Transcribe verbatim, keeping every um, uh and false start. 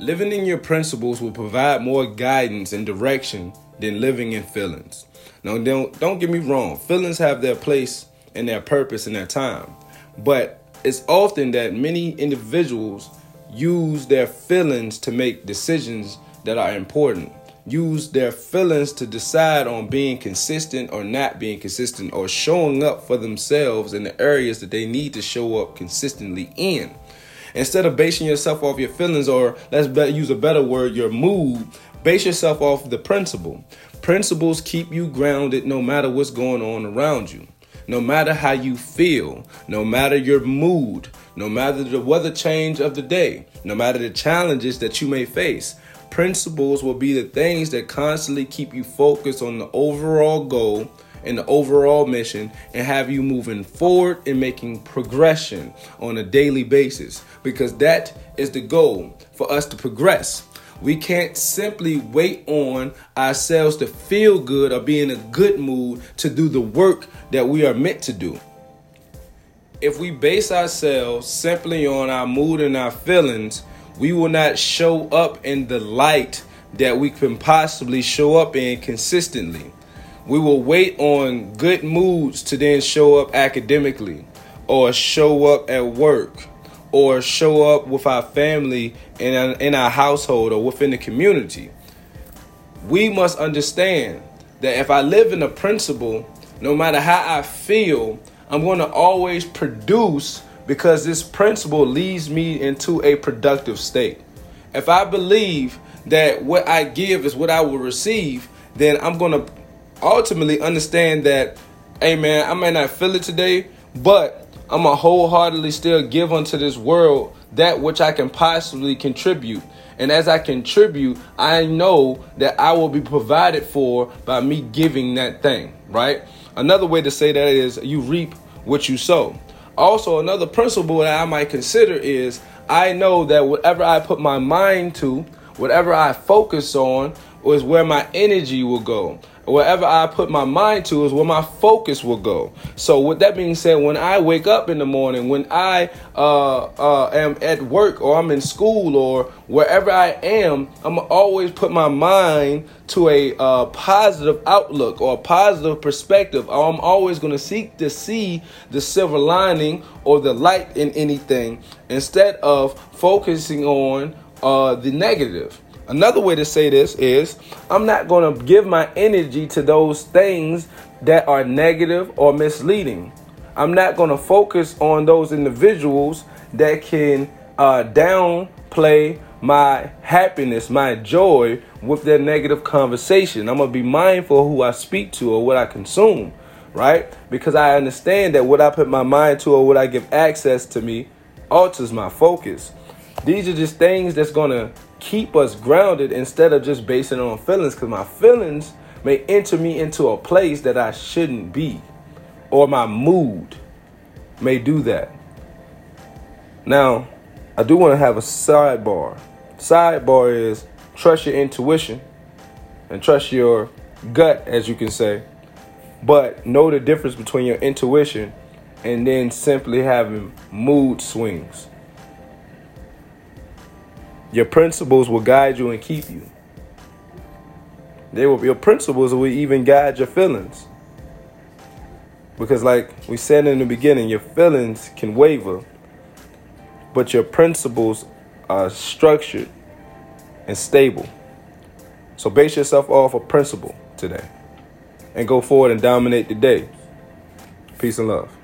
Living in your principles will provide more guidance and direction than living in feelings. Now, don't, don't get me wrong. Feelings have their place and their purpose and their time. But it's often that many individuals use their feelings to make decisions that are important. Use their feelings to decide on being consistent or not being consistent, or showing up for themselves in the areas that they need to show up consistently in. Instead of basing yourself off your feelings, or let's be- use a better word, your mood, base yourself off the principle. Principles keep you grounded no matter what's going on around you. No matter how you feel, no matter your mood, no matter the weather change of the day, no matter the challenges that you may face, principles will be the things that constantly keep you focused on the overall goal and the overall mission, and have you moving forward and making progression on a daily basis, because that is the goal for us to progress. We can't simply wait on ourselves to feel good or be in a good mood to do the work that we are meant to do. If we base ourselves simply on our mood and our feelings, we will not show up in the light that we can possibly show up in consistently. We will wait on good moods to then show up academically, or show up at work, or show up with our family in our, in our household or within the community. We must understand that if I live in a principle, no matter how I feel, I'm going to always produce, because this principle leads me into a productive state. If I believe that what I give is what I will receive, then I'm going to ultimately understand that, hey man, I may not feel it today, but I'm going to wholeheartedly still give unto this world that which I can possibly contribute. And as I contribute, I know that I will be provided for by me giving that thing, right? Another way to say that is you reap what you sow. Also, another principle that I might consider is I know that whatever I put my mind to, whatever I focus on, is where my energy will go. Wherever I put my mind to is where my focus will go. So with that being said, when I wake up in the morning, when I uh, uh, am at work, or I'm in school, or wherever I am, I'm always put my mind to a uh, positive outlook or a positive perspective. I'm always going to seek to see the silver lining or the light in anything, instead of focusing on uh, the negative. Another way to say this is I'm not going to give my energy to those things that are negative or misleading. I'm not going to focus on those individuals that can uh, downplay my happiness, my joy with their negative conversation. I'm going to be mindful of who I speak to or what I consume, right? Because I understand that what I put my mind to or what I give access to me alters my focus. These are just things that's going to keep us grounded instead of just basing it on feelings, because my feelings may enter me into a place that I shouldn't be, or my mood may do that. Now, I do want to have a sidebar. Sidebar is trust your intuition and trust your gut, as you can say, but know the difference between your intuition and then simply having mood swings. Your principles will guide you and keep you. They will, your principles will even guide your feelings. Because like we said in the beginning, your feelings can waver, but your principles are structured and stable. So base yourself off a principle today and go forward and dominate the day. Peace and love.